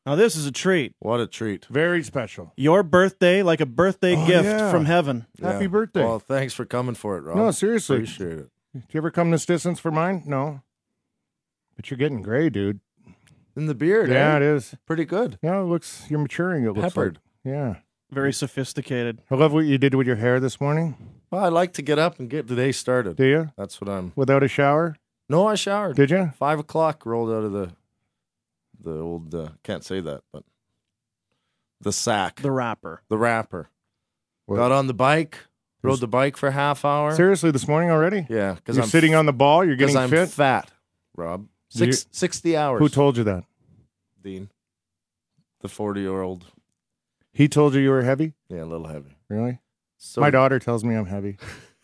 Now this is a treat. What a treat. Very special. Your birthday, like a birthday gift yeah. from heaven. Happy birthday. Well, thanks for coming for it, Rob. No, seriously. Appreciate it. Do you ever come this distance for mine? No. But you're getting gray, dude. In the beard, Yeah, eh? it is. Pretty good. Yeah, you're maturing, it looks Peppered. like. Yeah. Very sophisticated. I love what you did with your hair this morning. Well, I like to get up and get the day started. Do you? That's what I'm... Without a shower? No, I showered. Did you? 5 o'clock, rolled out of the old... can't say that, but... The sack. The rapper. The wrapper. What? Got on the bike. Rode the bike for a half hour. Seriously, this morning already? Yeah. Because You're sitting on the ball? You're getting I'm fit? fat, Rob. 60 hours. Who told you that? Dean. The 40-year-old. He told you were heavy? Yeah, a little heavy. Really? So, My daughter tells me I'm heavy.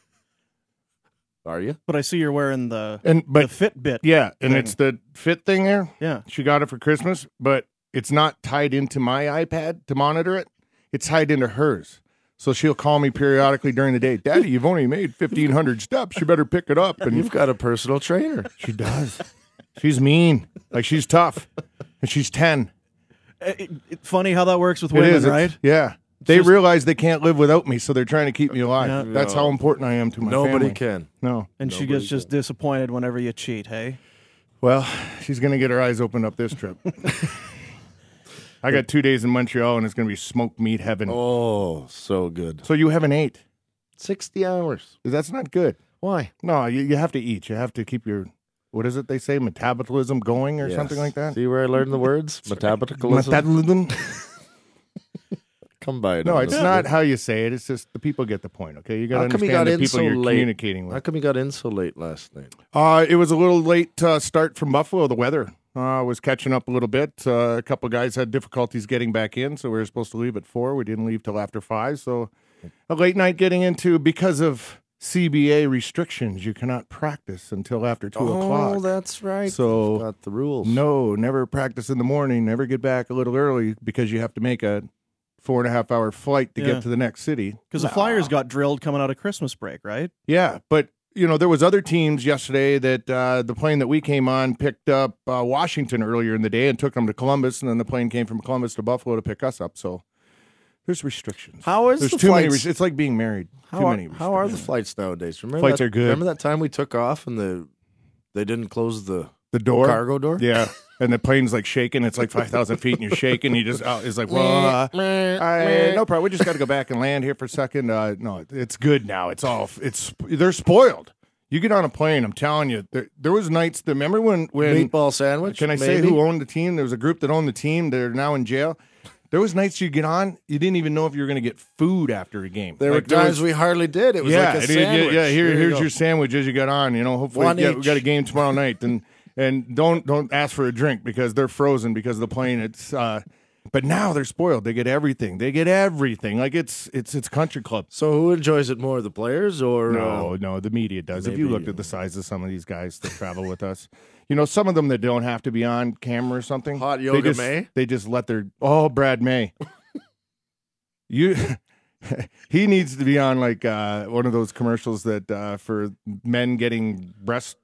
Are you? But I see you're wearing the But Fitbit. yeah, and thing. it's the fit thing there. Yeah. She got it for Christmas, but it's not tied into my iPad to monitor it. It's tied into hers. So she'll call me periodically during the day. Daddy, you've only made 1,500 steps. You better pick it up. And You've got a personal trainer. she does. She's mean. Like, she's tough. And she's 10. Funny how that works with It women, is. right? Yeah. They just- realize they can't live without me, so they're trying to keep me alive. Yeah. That's how important I am to my family. Nobody can. No. And she Nobody gets just disappointed whenever you cheat, hey? Well, she's going to get her eyes opened up this trip. I got 2 days in Montreal, and it's going to be smoked meat heaven. Oh, so good. So you haven't ate. 60 hours. That's not good. Why? No, you have to eat. You have to keep your, what is it they say, metabolism going or something like that? See where I learned the words? Metabolism? Metabolism? Come by it. No, on it's this. not how you say it. It's just the people get the point, okay? You got to How come you understand got the in people so you're late? communicating How with. come you got in so late last night? It was a little late start from Buffalo, the weather. Was catching up a little bit. A couple guys had difficulties getting back in, so we were supposed to leave at 4. We didn't leave till after 5, so a late night getting into, because of CBA restrictions, you cannot practice until after 2 o'clock. Oh, that's right. So, got the rules. No, never practice in the morning, never get back a little early because you have to make a 4.5 hour flight to Yeah. get to the next city. Because the Flyers got drilled coming out of Christmas break, right? Yeah, but there was other teams yesterday that the plane that we came on picked up Washington earlier in the day and took them to Columbus, and then the plane came from Columbus to Buffalo to pick us up. So there's restrictions. How is There's the too many. flights? It's like being married. Too many. How are the restrictions. flights nowadays? Remember Flights that, are good. Remember that time we took off and they didn't close the door? cargo door? Yeah, and the plane's like shaking. It's like 5,000 feet, and you're shaking. You just it's like, well, no problem. We just got to go back and land here for a second. No, it's good now. They're spoiled. You get on a plane, I'm telling you, there was nights. Remember when Meatball sandwich? Can I say who owned the team? There was a group that owned the team. They're now in jail. There was nights you get on, you didn't even know if you were going to get food after a game. There were times we hardly did. It was like a sandwich. Yeah, There you here's go. your sandwich as you got on. Hopefully One we each. got a game tomorrow night, and don't ask for a drink because they're frozen because of the plane. It's but now they're spoiled. They get everything. Like it's country club. So who enjoys it more, the players or No, the media does. If maybe, you looked at the size of some of these guys that travel with us, some of them that don't have to be on camera or something. Hot Yoga they just, May? They just let Brad May. He needs to be on like one of those commercials that for men getting breast.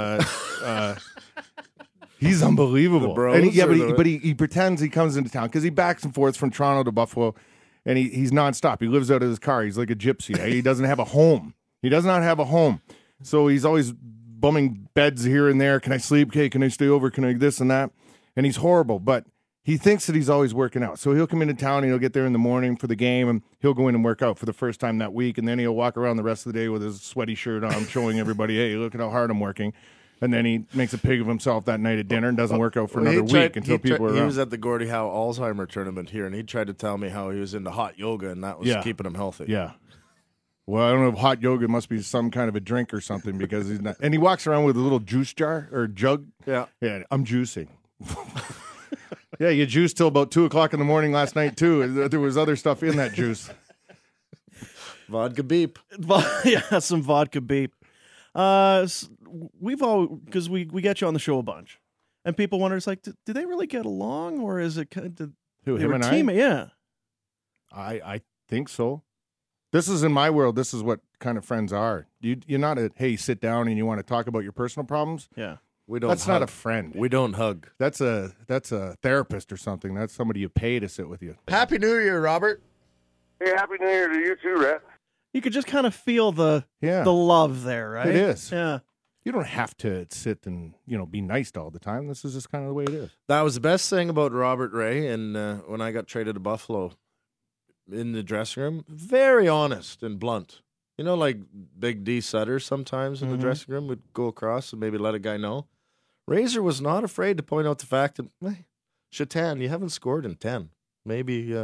He's unbelievable. The bros And or but he pretends he comes into town because he backs and forth from Toronto to Buffalo, and he's nonstop. He lives out of his car. He's like a gypsy. He doesn't have a home. He does not have a home, so he's always bumming beds here and there. Can I sleep? Okay, can I stay over? Can I this and that? And he's horrible, but he thinks that he's always working out. So he'll come into town and he'll get there in the morning for the game, and he'll go in and work out for the first time that week, and then he'll walk around the rest of the day with his sweaty shirt on, showing everybody, hey, look at how hard I'm working. And then he makes a pig of himself that night at dinner and doesn't work out for another week until people are He around. was at the Gordie Howe Alzheimer tournament here, and he tried to tell me how he was into hot yoga, and that was keeping him healthy. Yeah. Well, I don't know if hot yoga must be some kind of a drink or something because he's not. And he walks around with a little juice jar or jug. Yeah. Yeah, I'm juicing. Yeah, you juiced till about 2 o'clock in the morning last night, too. There was other stuff in that juice. Vodka beep. Yeah, some vodka beep. We've all, because we get you on the show a bunch, and people wonder, it's like, do they really get along, or is it kind of Who, they him were and I? teammates? Yeah. I think so. This is in my world. This is what kind of friends are. You're not a, hey, sit down and you want to talk about your personal problems. Yeah. We don't. That's hug. not a friend. We don't hug. That's a therapist or something. That's somebody you pay to sit with you. Happy New Year, Robert. Hey, Happy New Year to you too, Rhett. You could just kind of feel the Yeah. love there, right? It is. Yeah. You don't have to sit and be nice all the time. This is just kind of the way it is. That was the best thing about Robert Ray, and when I got traded to Buffalo, in the dressing room, very honest and blunt. Like Big D Sutter sometimes in the dressing room would go across and maybe let a guy know. Razor was not afraid to point out the fact that, hey, Shatan, you haven't scored in 10. Maybe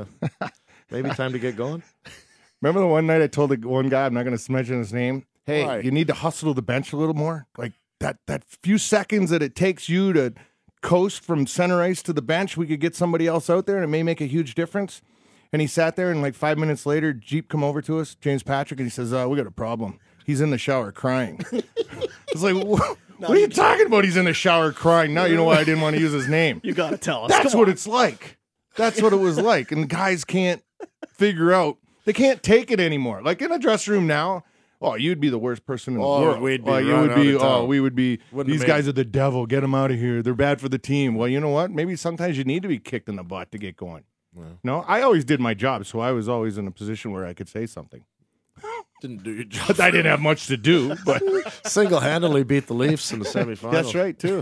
time to get going. Remember the one night I told the one guy, I'm not going to mention his name, hey, Why? you need to hustle to the bench a little more. Like that few seconds that it takes you to coast from center ice to the bench, we could get somebody else out there and it may make a huge difference. And he sat there and like 5 minutes later, Jeep come over to us, James Patrick, and he says, we got a problem. He's in the shower crying. It's like, what are you talking about? He's in the shower crying. Now you know why I didn't want to use his name. You got to tell us. That's Come what on. it's like. That's what it was like. And the guys can't figure out. They can't take it anymore. Like in a dressing room now, you'd be the worst person in the world. We'd be you run would out be. of town. We would be. Wouldn't These have guys are the devil. Get them out of here. They're bad for the team. Well, you know what? Maybe sometimes you need to be kicked in the butt to get going. Yeah. No, I always did my job, so I was always in a position where I could say something. Didn't do your job. But I didn't have much to do. But Single-handedly beat the Leafs in the semifinals. that's right too.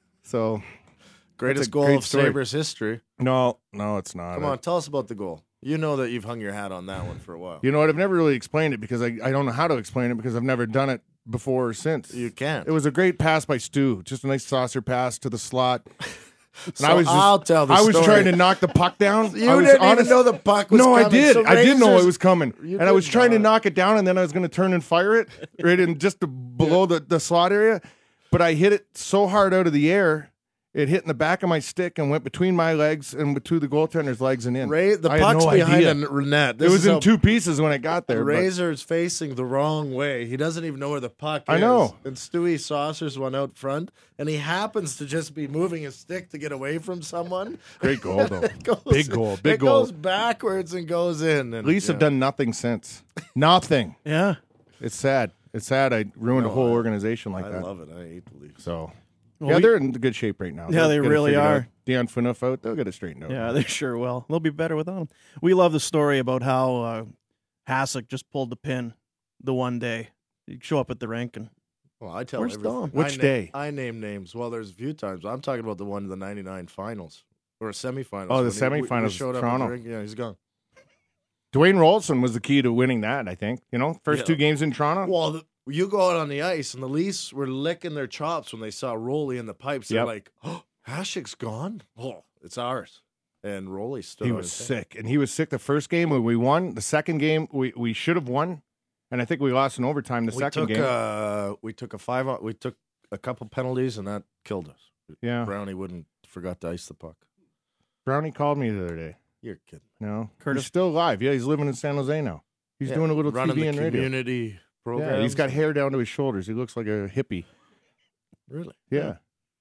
So Greatest That's a goal great of story. Sabres history. no, it's not. Come on, tell us about the goal. You know that you've hung your hat on that one for a while. You know what? I've never really explained it because I don't know how to explain it because I've never done it before or since. You can't. It was a great pass by Stu, just a nice saucer pass to the slot. And So I'll tell the I was story. trying to knock the puck down. You I was didn't honest- even know the puck was No, coming. I did. So I didn't know Razors- it was coming, You and I was did trying to not. knock it down, and then I was going to turn and fire it right in just below the slot area. But I hit it so hard out of the air, it hit in the back of my stick and went between my legs and between the goaltender's legs and in. Ray, the I had puck's no behind idea. the net. It This was is in how two pieces when it got there. but- Razor's facing the wrong way. He doesn't even know where the puck is. I know. And Stewie saucers one out front, and he happens to just be moving his stick to get away from someone. Great goal, though. It goes- Big goal. Big it goal. goes backwards and goes in. And, Leafs have done nothing since. Nothing. Yeah. It's sad. It's sad. I ruined a whole organization like I that. love it. I hate the Leafs. So, Well, they're in good shape right now. Yeah, They'll they get it really figured are. out. Dion Phaneuf out. They'll get it straightened out. Yeah, they sure will. They'll be better without him. We love the story about how Hasek just pulled the pin the one day. He'd show up at the rink and Well, I tell Where's everything. Dom? Which day? I name names. Well, there's a few times. I'm talking about the one in the 99 finals or semifinals. Oh, the when we semifinals, showed up at Toronto. the rink. Yeah, he's gone. Dwayne Rolson was the key to winning that, I think. First Yeah. two games in Toronto. Well, you go out on the ice, and the Leafs were licking their chops when they saw Roley in the pipes. They're Yep. like, "Oh, Hasek's gone. Oh, it's ours." And Roley stood. He on was his head. sick. And he was sick the first game when we won. The second game, we should have won. And I think we lost in overtime the second game. We took a 5. We took a couple penalties, and that killed us. Yeah. Brownie forgot to ice the puck. Brownie called me the other day. You're kidding. No. Curtis- He's still alive. Yeah, he's living in San Jose now. He's Yeah, doing a little running TV the and radio. community program. Yeah, he's got hair down to his shoulders. He looks like a hippie. Really? Yeah.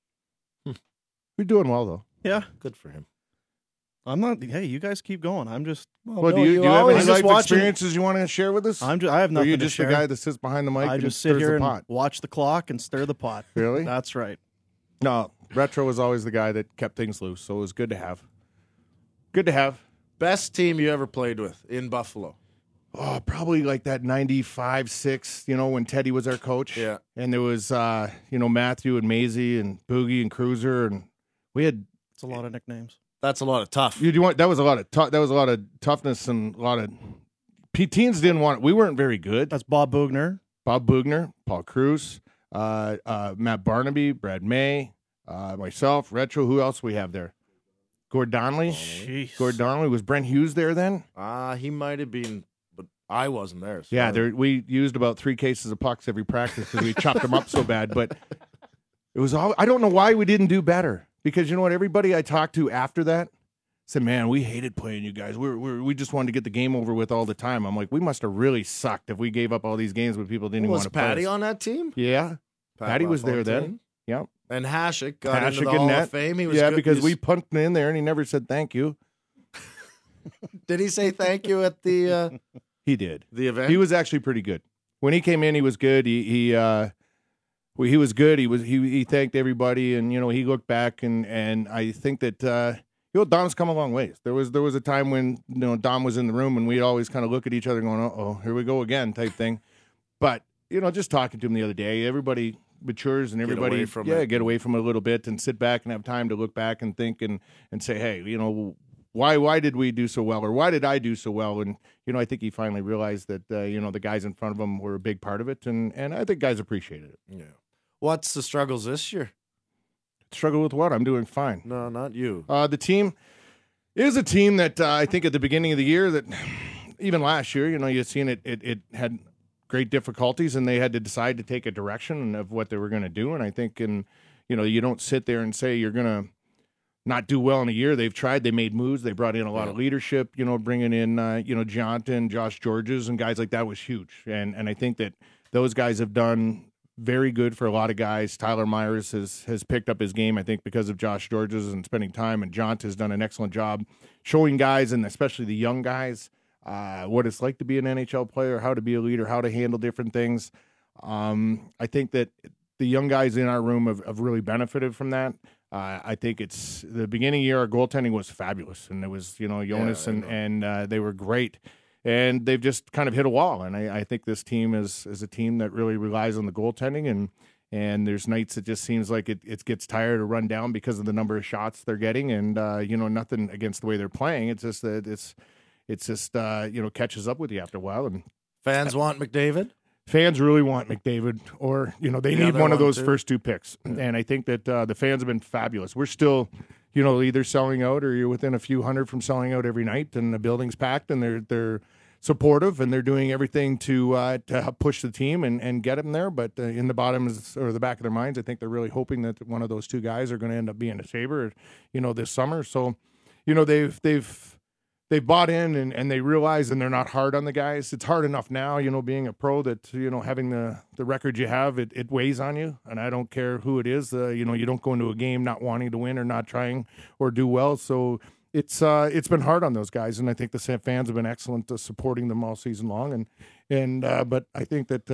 We're doing well, though. yeah. Good for him. I'm not. Hey, you guys keep going. I'm just. Well, no, do you have always any just life watching- experiences you want to share with us? I have Or are nothing you to just share. the guy that sits behind the mic I and just sit stirs here the and pot? watch the clock and stir the pot. Really? That's right. No, Retro was always the guy that kept things loose, so it was good to have. Good to have. Best team you ever played with in Buffalo? Oh, probably like that 95-6, when Teddy was our coach. Yeah. And there was, Matthew and Maisie and Boogie and Cruiser, and we had. It's a lot of nicknames. That's a lot of tough. That was a lot of toughness and a lot of. Teams didn't want it. We weren't very good. That's Bob Bugner. Bob Bugner, Paul Cruz, Matt Barnaby, Brad May, myself, Retro. Who else we have there? Gord Donnelly. Jeez. Gord Donnelly. Was Brent Hughes there then? He might have been, but I wasn't there. So Yeah, we used about 3 cases of pucks every practice because we chopped them up so bad. But it was all. I don't know why we didn't do better. Because you know what? Everybody I talked to after that said, "Man, we hated playing you guys. We just wanted to get the game over with all the time." I'm like, we must have really sucked if we gave up all these games when people didn't even was want to play. Patty us. on that team? Yeah, Pat Patty was there then. LaFontaine? Yep. And Hasek got into Hasek the and Hall net. of Fame. He was Yeah, good. because He's- we pumped him in there and he never said thank you. did he say thank you at the He did. event? He was actually pretty good. When he came in, he was good. He Well, he was good. He thanked everybody, and he looked back, and I think that Dom's come a long ways. There was a time when Dom was in the room, and we'd always kind of look at each other, going, "Oh, here we go again," type thing. But just talking to him the other day, everybody matures and everybody get away from it a little bit and sit back and have time to look back and think and say, hey, why did we do so well, or why did I do so well? And I think he finally realized that the guys in front of him were a big part of it, and I think guys appreciated it. Yeah. What's the struggles this year? Struggle with what? I'm doing fine. No, not you. The team is a team that I think at the beginning of the year, that even last year, you've seen it had great difficulties, and they had to decide to take a direction of what they were going to do. And I think, you don't sit there and say you're going to not do well in a year. They've tried. They made moves. They brought in a lot of leadership. Bringing in Jonathan, Josh Georges, and guys like that was huge. And I think that those guys have done very good for a lot of guys. Tyler Myers has picked up his game, I think, because of Josh Georges and spending time. And Jonathan has done an excellent job showing guys, and especially the young guys, what it's like to be an NHL player, how to be a leader, how to handle different things. I think that the young guys in our room have really benefited from that. I think it's the beginning of the year, our goaltending was fabulous, and it was, Jonas and they were great. And they've just kind of hit a wall. And I think this team is a team that really relies on the goaltending, and there's nights it just seems like it gets tired or run down because of the number of shots they're getting. And, nothing against the way they're playing. It's just that it's just catches up with you after a while. And fans want McDavid? Fans really want McDavid, or, they need one of those first two picks. Yeah. And I think that the fans have been fabulous. We're still, either selling out or you're within a few hundred from selling out every night, and the building's packed, and they're supportive, and they're doing everything to help push the team and get them there. But in the the back of their minds, I think they're really hoping that one of those two guys are going to end up being a Sabre, this summer. So, they've bought in and they realize, and they're not hard on the guys. It's hard enough now, being a pro, that, having the record you have, it weighs on you. And I don't care who it is. You don't go into a game not wanting to win or not trying or do well. So it's been hard on those guys. And I think the fans have been excellent supporting them all season long. But I think that,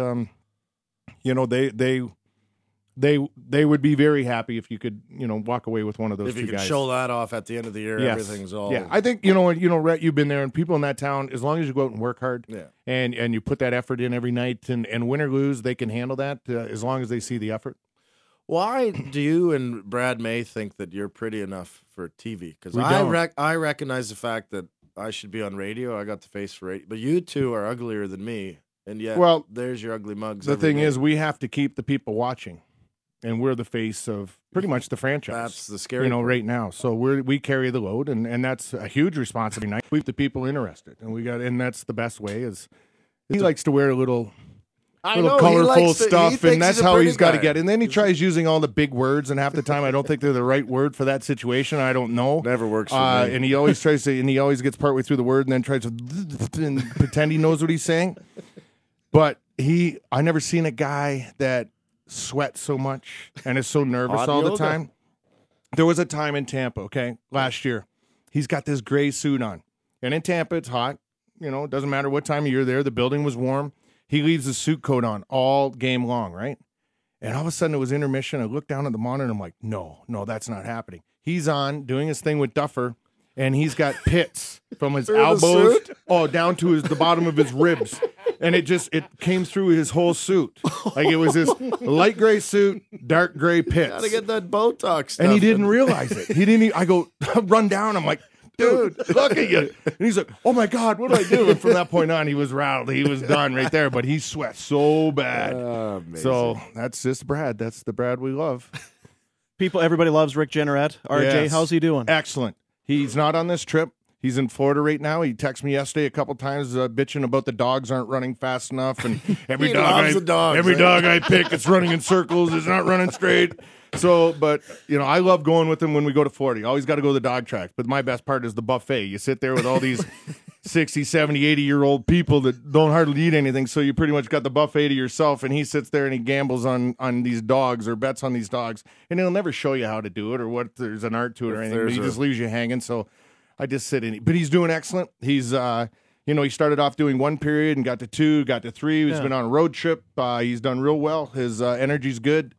they would be very happy if you could, walk away with one of those two guys. If you could show that off at the end of the year, everything's all... Yeah, I think, Rhett, you've been there, and people in that town, as long as you go out and work hard, and you put that effort in every night, and win or lose, they can handle that as long as they see the effort. Why do you and Brad May think that you're pretty enough for TV? Because I recognize the fact that I should be on radio. I got the face for radio. But you two are uglier than me, and yet there's your ugly mugs. The thing is, we have to keep the people watching. And we're the face of pretty much the franchise. That's the scary part. Right now. So we carry the load, and that's a huge responsibility. Keep the people interested, and that's the best way. Is he likes to wear a little colorful stuff, and that's how he's got to get. And then he tries using all the big words, and half the time I don't think they're the right word for that situation. I don't know. Never works for me. And he always tries to, and he always gets partway through the word, and then tries to and pretend he knows what he's saying. But I never seen a guy that sweats so much and is so nervous all the time. There was a time in Tampa, last year. He's got this gray suit on. And in Tampa, it's hot. It doesn't matter what time of year there. The building was warm. He leaves the suit coat on all game long, right? And all of a sudden, it was intermission. I looked down at the monitor, and I'm like, no, that's not happening. He's on doing his thing with Duffer, and he's got pits from his elbows down to the bottom of his ribs. And it came through his whole suit. Like, it was this light gray suit, dark gray pits. Gotta get that Botox stuff. And he didn't realize it. He didn't. I go, run down. I'm like, dude, look at you. And he's like, oh my God, what did I do? And from that point on, he was rattled. He was done right there. But he sweat so bad. So that's just Brad. That's the Brad we love. Everybody loves Rick Jeanneret. RJ, Yes. how's he doing? Excellent. He's not on this trip. He's in Florida right now. He texted me yesterday a couple times bitching about the dogs aren't running fast enough, and every dog I pick, it's running in circles. It's not running straight. So, but I love going with him when we go to Florida. You always got to go to the dog track. But my best part is the buffet. You sit there with all these 60, 70, 80-year-old people that don't hardly eat anything, so you pretty much got the buffet to yourself, and he sits there and he gambles on these dogs or bets on these dogs, and he'll never show you how to do it or what there's an art to it or anything, but he just leaves you hanging. So I just sit in. But he's doing excellent. He's, he started off doing one period and got to two, got to three. He's Yeah. been on a road trip. He's done real well. His energy's good.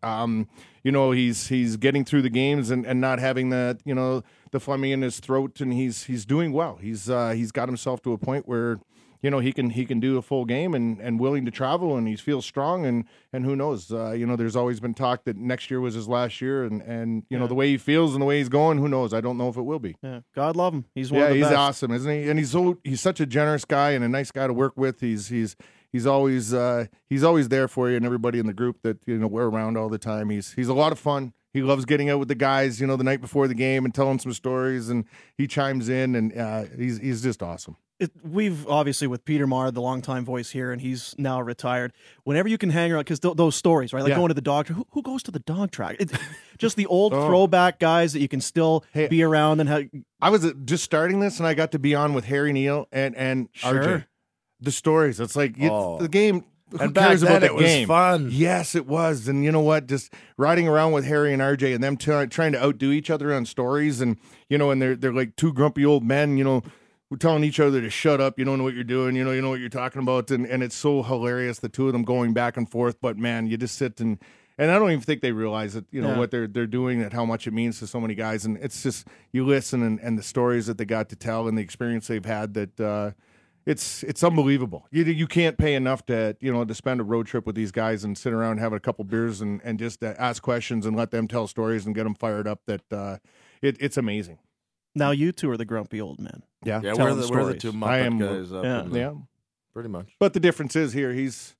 He's getting through the games and not having that, the phlegmy in his throat, and he's doing well. He's got himself to a point where he can do a full game and willing to travel, and he feels strong, and who knows, there's always been talk that next year was his last year, and the way he feels and the way he's going, who knows? I don't know if it will be. Yeah, God love him. He's one of the he's best. awesome, isn't he? And he's such a generous guy and a nice guy to work with. He's always there for you and everybody in the group that we're around all the time. He's a lot of fun. He loves getting out with the guys, the night before the game and telling some stories, and he chimes in, and he's just awesome. We've obviously with Peter Marr, the longtime voice here, and he's now retired. Whenever you can hang around, because those stories, right? Like Yeah. going to the dog. Who goes to the dog track? Just the old throwback guys that you can still be around and have. I was just starting this, and I got to be on with Harry Neal and Sure. RJ. The stories. It's like Oh. the game. Who And back cares then about it that was game? fun. Yes, it was. And you know what? Just riding around with Harry and RJ and them trying to outdo each other on stories, and and they're like two grumpy old men. We're telling each other to shut up. You don't know what you're doing. You know what you're talking about, and it's so hilarious. The two of them going back and forth. But man, you just sit and I don't even think they realize that what they're doing, and how much it means to so many guys. And it's just you listen and the stories that they got to tell and the experience they've had that. It's unbelievable. You can't pay enough to spend a road trip with these guys and sit around having a couple beers and just ask questions and let them tell stories and get them fired up. That it's amazing. Now you two are the grumpy old men. Yeah, Telling we're the stories. two I am- Muppet guys up yeah. in the- Yeah, pretty much. but the difference is he's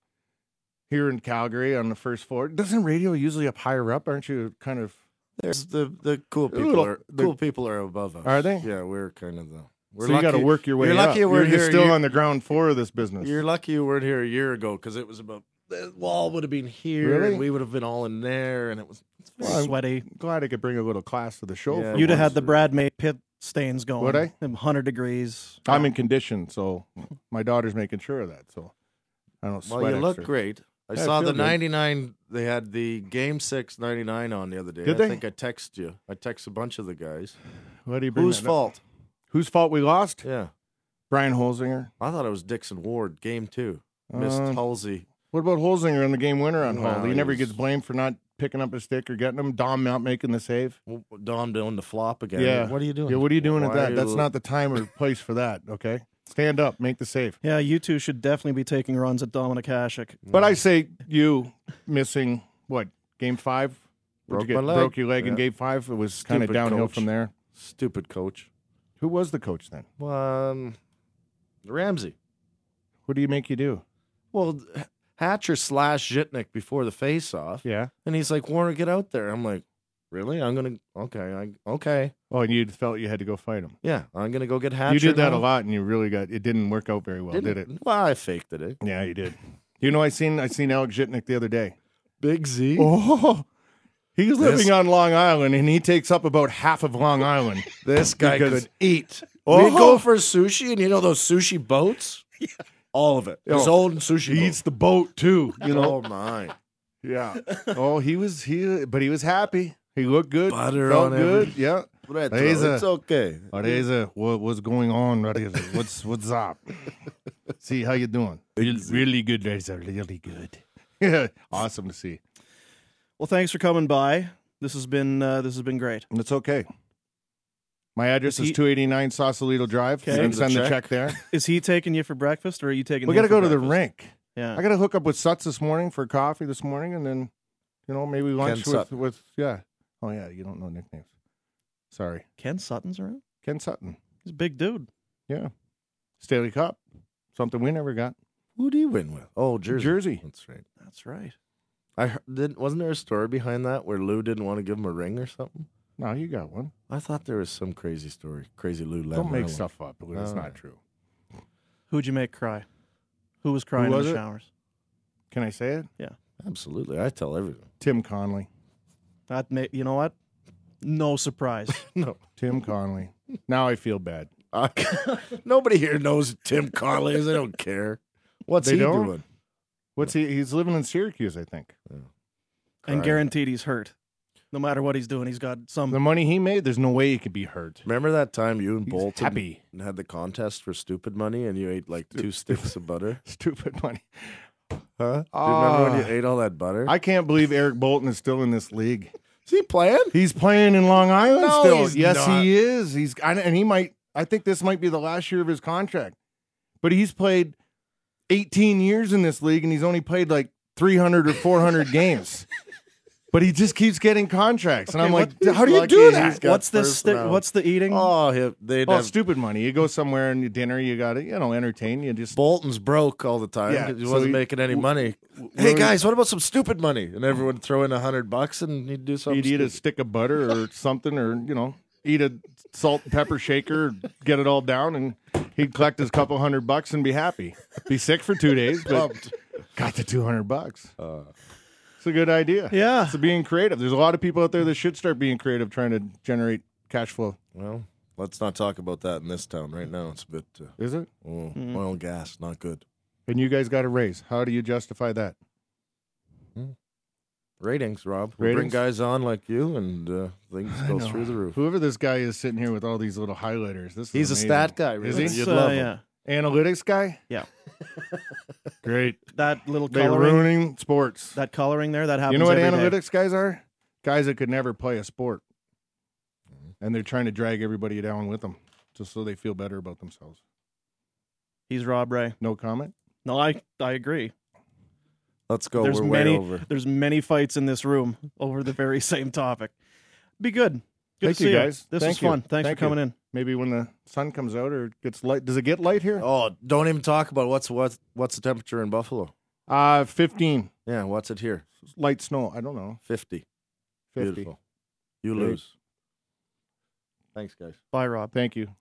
here in Calgary on the first floor. Doesn't radio usually up higher up? Aren't you kind of? There's the cool people Little- cool people are above us. Are they? Yeah, we're kind of the. We're So you got to lucky- work your way You're up. lucky we're You're here. still You're- on the ground floor of this business. You're lucky you weren't here a year ago, because it was about the wall would have been here, Really? and we would have been all in there, and it was. Well, I'm Sweaty. glad I could bring a little class to the show. Yeah. for You'd have once. had the Brad May pit stains going. Would I? 100 degrees. I'm in condition, so my daughter's making sure of that. So I don't sweat. Well, you look extra. great. I Yeah, I saw feel the good. 99. They had the Game 6 99 on the other day. Did I they? think I texted you. I texted a bunch of the guys. Why do you bring Whose that up? fault? Whose fault we lost? Yeah, Brian Holzinger. I thought it was Dixon Ward. Game 2 missed Halsey. What about Holzinger in the game winner on Well, Hull? He he never was- gets blamed for not picking up a stick or getting him. Dom not making the save. Dom doing the flop again. Yeah. What are you doing? Yeah, what are you doing at Why that? are That's you- not the time or place for that, okay? Stand up, make the save. Yeah, you two should definitely be taking runs at Dominic Hasek. But I say you missing, what, game 5? What'd you Broke my get? leg. Broke your leg in Yeah. game 5? It was kind of Stupid downhill coach. from there. Stupid coach. Who was the coach then? Ramsey. What do you make you do? Well, Hatcher slashed Zhitnik before the face-off, Yeah. and he's like, "Warner, get out there." I'm like, "Really? I'm gonna okay, Oh, and you felt you had to go fight him. yeah, I'm gonna go get Hatcher." You did that now." a lot, and you really got it. Didn't work out very well, did it? Well, I faked it. Yeah, you did. I seen Alex Zhitnik the other day. Big Z. Oh, he's living This- on Long Island, and he takes up about half of Long Island. This guy Because- could eat. Oh. We go for sushi, and you know those sushi boats? All of it. His Oh. old sushi He boat. eats the boat too. Oh my! Yeah. Oh, he was happy. He looked good. Butter felt on good. every- Yeah. Retro, Reza. it's okay. Reza, what's going on, Reza? What's up? See how you doing? Really good, Reza. Really good. Yeah. Awesome to see. Well, thanks for coming by. This has been great. And it's okay. My address Is is he- 289 Sausalito Drive. Okay. You can Send send the the check. check there. Is he taking you for breakfast, or are you taking? We him got to for go to the breakfast? rink. Yeah. I got to hook up with Suts this morning for coffee this morning, and then, maybe lunch Ken Sutton. with yeah. Oh yeah, you don't know nicknames. Sorry, Ken Sutton's around. Ken Sutton. He's a big dude. Yeah, Stanley Cup, something we never got. Who do you win with? Oh, Jersey. Jersey. That's right. That's right. Wasn't there a story behind that where Lou didn't want to give him a ring or something? No, you got one. I thought there was some crazy story. Crazy Lou. Don't make Lamoriello. stuff up. It's Oh. not true. Who'd you make cry? Who was crying was in it? the showers? Can I say it? Absolutely. I tell everything. Tim Conley. You know what? No surprise. No. Tim Conley. Now I feel bad. Nobody here knows who Tim Conley is. They don't care. What's They he don't? doing? What's he? He's living in Syracuse, I think. And Crying. guaranteed he's hurt. No matter what he's doing, he's got some. The money he made, there's no way he could be hurt. Remember that time you and He's Bolton happy. had the contest for stupid money and you ate like 2 sticks of butter? Stupid money. Huh? Do you remember when you ate all that butter? I can't believe Eric Bolton is still in this league. Is he playing? He's playing in Long Island No, still. he's Yes, not. he is. And he might. I think this might be the last year of his contract. But he's played 18 years in this league, and he's only played like 300 or 400 games. But he just keeps getting contracts, and I'm like, how do you lucky do he's that? got What's this? personnel. What's the eating? Oh, they'd Oh, have stupid money. You go somewhere and you dinner, you got to, entertain. You just Bolton's broke all the time. Yeah, 'Cause he so wasn't he- making any money. where Hey we- guys, what about some stupid money? And everyone would throw in $100 and he'd do something. he'd eat a stupid. stick of butter or something, or eat a salt and pepper shaker, get it all down, and he'd collect his couple $100 and be happy. Be sick for 2 days, but got the $200. It's a good idea. Yeah. It's being creative. There's a lot of people out there that should start being creative, trying to generate cash flow. Well, let's not talk about that in this town right now. It's a bit Is it? oil and gas, not good. And you guys got a raise. How do you justify that? Ratings, Rob. We bring Ratings? guys on like you, and things go through the roof. Whoever this guy is sitting here with all these little highlighters, this is He's a amazing. stat guy, Is really. he? You'd love him. Yeah. Analytics guy? Yeah. Great. That little They're coloring. ruining sports. That coloring there. That happens. You know what every day. analytics guys are? Guys that could never play a sport. And they're trying to drag everybody down with them just so they feel better about themselves. He's Rob Ray. No comment? No, I agree. Let's go. There's We're many. way over. There's many fights in this room over the very same topic. Be good. Good Thank to you, see guys. This Thank was you. fun. Thanks Thank for coming you. in. Maybe when the sun comes out or it gets light. Does it get light here? Oh, don't even talk about what's the temperature in Buffalo. 15. Yeah, what's it here? Light snow. I don't know. 50. 50. Beautiful. You Great. lose. Thanks, guys. Bye, Rob. Thank you.